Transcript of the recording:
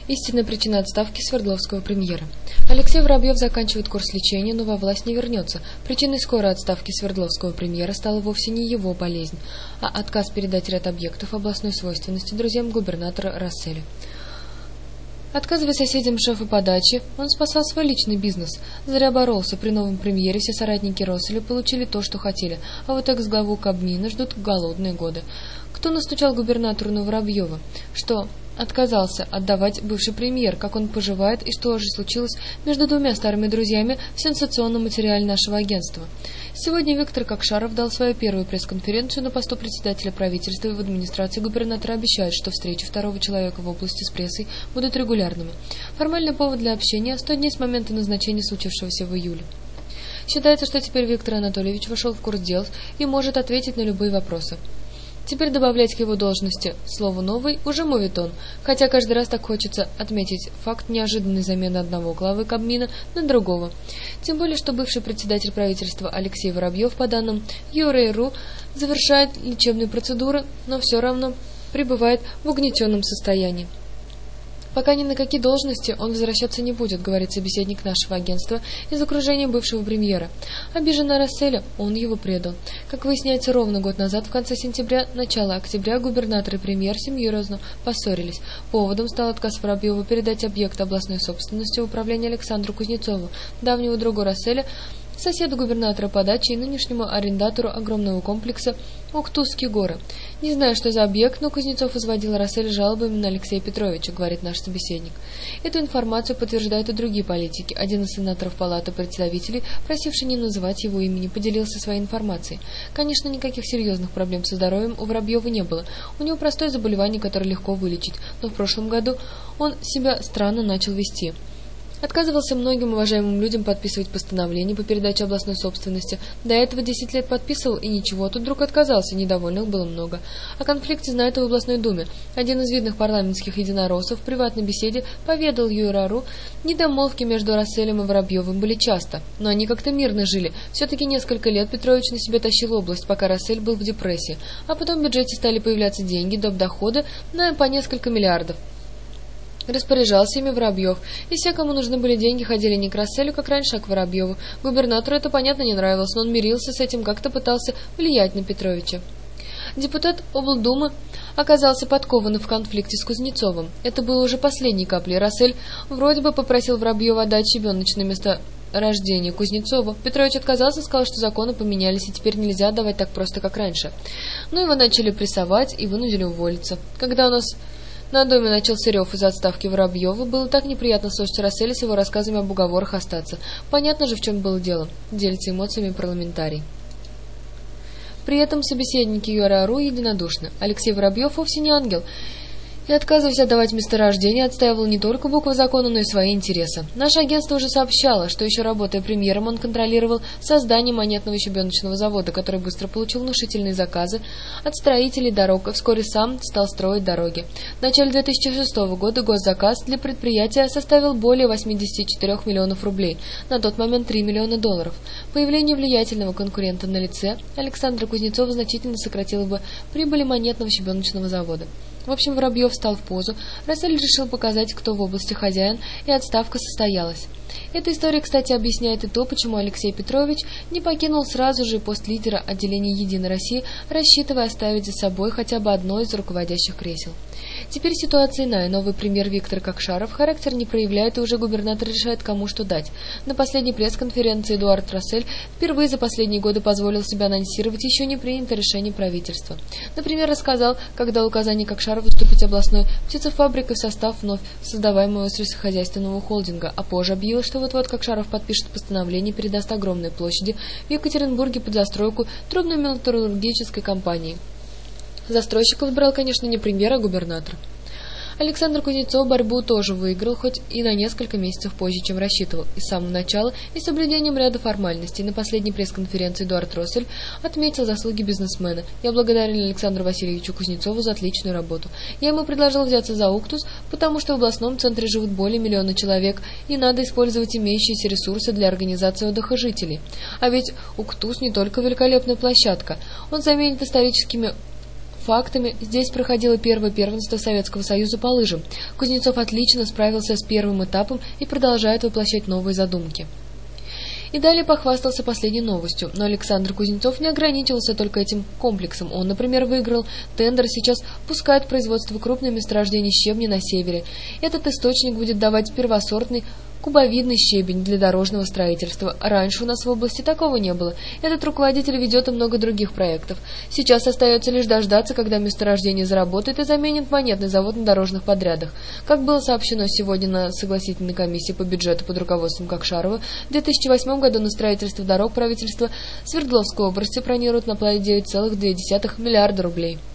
Истинная причина отставки Свердловского премьера. Алексей Воробьев заканчивает курс лечения, но во власть не вернется. Причиной скорой отставки Свердловского премьера стала вовсе не его болезнь, а отказ передать ряд объектов областной свойственности друзьям губернатора Расселя. Отказывая соседям шефа по даче, он спасал свой личный бизнес. Зря боролся. При новом премьере все соратники Росселя получили то, что хотели, а вот экс-главу Кабмина ждут голодные годы. Кто настучал губернатору на Воробьева? Что отказался отдавать бывший премьер, как он поживает и что же случилось между двумя старыми друзьями в сенсационном материале нашего агентства. Сегодня Виктор Кокшаров дал свою первую пресс-конференцию на посту председателя правительства и в администрации губернатора обещает, что встречи второго человека в области с прессой будут регулярными. Формальный повод для общения – 100 дней с момента назначения случившегося в июле. Считается, что теперь Виктор Анатольевич вошел в курс дел и может ответить на любые вопросы. Теперь добавлять к его должности слово «новый» уже моветон, хотя каждый раз так хочется отметить факт неожиданной замены одного главы Кабмина на другого. Тем более, что бывший председатель правительства Алексей Воробьев, по данным ЮРЭ.РУ, завершает лечебные процедуры, но все равно пребывает в угнетенном состоянии. Пока ни на какие должности он возвращаться не будет, говорит собеседник нашего агентства из окружения бывшего премьера. Обижен на Расселя, он его предал. Как выясняется, ровно год назад, в конце сентября, начало октября, губернатор и премьер серьезно поссорились. Поводом стал отказ Воробьева передать объект областной собственности в управление Александру Кузнецову, давнему другу Расселя, соседу губернатора по даче и нынешнему арендатору огромного комплекса Уктусские горы. Не знаю, что за объект, но Кузнецов изводил Рассель жалобами на Алексея Петровича, говорит наш собеседник. Эту информацию подтверждают и другие политики. Один из сенаторов Палаты представителей, просивший не называть его имени, поделился своей информацией. Конечно, никаких серьезных проблем со здоровьем у Воробьева не было. У него простое заболевание, которое легко вылечить, но в прошлом году он себя странно начал вести. Отказывался многим уважаемым людям подписывать постановления по передаче областной собственности. До этого 10 лет подписывал и ничего, тут вдруг отказался, недовольных было много. О конфликте знают и в областной думе. Один из видных парламентских единороссов в приватной беседе поведал ЮРАРу, недомолвки между Расселем и Воробьевым были часто, но они как-то мирно жили. Все-таки несколько лет Петрович на себе тащил область, пока Рассель был в депрессии, а потом в бюджете стали появляться деньги, доп. Доходы на по несколько миллиардов. Распоряжался ими Воробьев, и все, кому нужны были деньги, ходили не к Расселю, как раньше, а к Воробьеву. Губернатору это, понятно, не нравилось, но он мирился с этим, как-то пытался влиять на Петровича. Депутат облдумы оказался подкован в конфликте с Кузнецовым. Это было уже последней каплей. Рассель вроде бы попросил Воробьева отдать щебеночное место рождения Кузнецову. Петрович отказался, сказал, что законы поменялись, и теперь нельзя отдавать так просто, как раньше. Но его начали прессовать и вынудили уволиться. Когда у нас на доме начался рев из-за отставки Воробьева, было так неприятно слушать Расселя с его рассказами об уговорах остаться. Понятно же, в чем было дело. Делится эмоциями парламентарий. При этом собеседники ЮРАРУ единодушны. Алексей Воробьев вовсе не ангел. И, отказываясь отдавать месторождение, отстаивал не только букву закона, но и свои интересы. Наше агентство уже сообщало, что еще работая премьером, он контролировал создание монетного и щебеночного завода, который быстро получил внушительные заказы от строителей дорог и вскоре сам стал строить дороги. В начале 2006 года госзаказ для предприятия составил более 84 миллионов рублей, на тот момент 3 миллиона долларов. Появление влиятельного конкурента на лице Александра Кузнецова значительно сократило бы прибыли монетного щебеночного завода. В общем, Воробьев встал в позу, Рассель решил показать, кто в области хозяин, и отставка состоялась. Эта история, кстати, объясняет и то, почему Алексей Петрович не покинул сразу же пост лидера отделения «Единой России», рассчитывая оставить за собой хотя бы одно из руководящих кресел. Теперь ситуация иная. Новый премьер Виктор Кокшаров характер не проявляет, и уже губернатор решает, кому что дать. На последней пресс-конференции Эдуард Рассель впервые за последние годы позволил себя анонсировать еще не принятое решение правительства. Например, рассказал, как дал указание Кокшарову вступить областной птицефабрикой в состав вновь создаваемого сельскохозяйственного холдинга, а позже объявил, что вот-вот Кокшаров подпишет постановление и передаст огромные площади в Екатеринбурге под застройку трубной металлургической компании. Застройщиков выбрал, конечно, не премьер, а губернатор. Александр Кузнецов борьбу тоже выиграл, хоть и на несколько месяцев позже, чем рассчитывал, и с самого начала, и с соблюдением ряда формальностей. На последней пресс-конференции Эдуард Россель отметил заслуги бизнесмена. Я благодарен Александру Васильевичу Кузнецову за отличную работу. Я ему предложил взяться за Уктус, потому что в областном центре живут более миллиона человек, и надо использовать имеющиеся ресурсы для организации отдыха жителей. А ведь Уктус не только великолепная площадка, он заменит историческими фактами, здесь проходило первое первенство Советского Союза по лыжам. Кузнецов отлично справился с первым этапом и продолжает воплощать новые задумки. И далее похвастался последней новостью, но Александр Кузнецов не ограничивался только этим комплексом. Он, например, выиграл тендер, сейчас пускает в производство крупные месторождения щебня на севере. Этот источник будет давать первосортный кубовидный щебень для дорожного строительства. Раньше у нас в области такого не было. Этот руководитель ведет и много других проектов. Сейчас остается лишь дождаться, когда месторождение заработает и заменит монетный завод на дорожных подрядах. Как было сообщено сегодня на согласительной комиссии по бюджету под руководством Кокшарова, в 2008 году на строительство дорог правительство Свердловской области планирует направить 9,2 миллиарда рублей.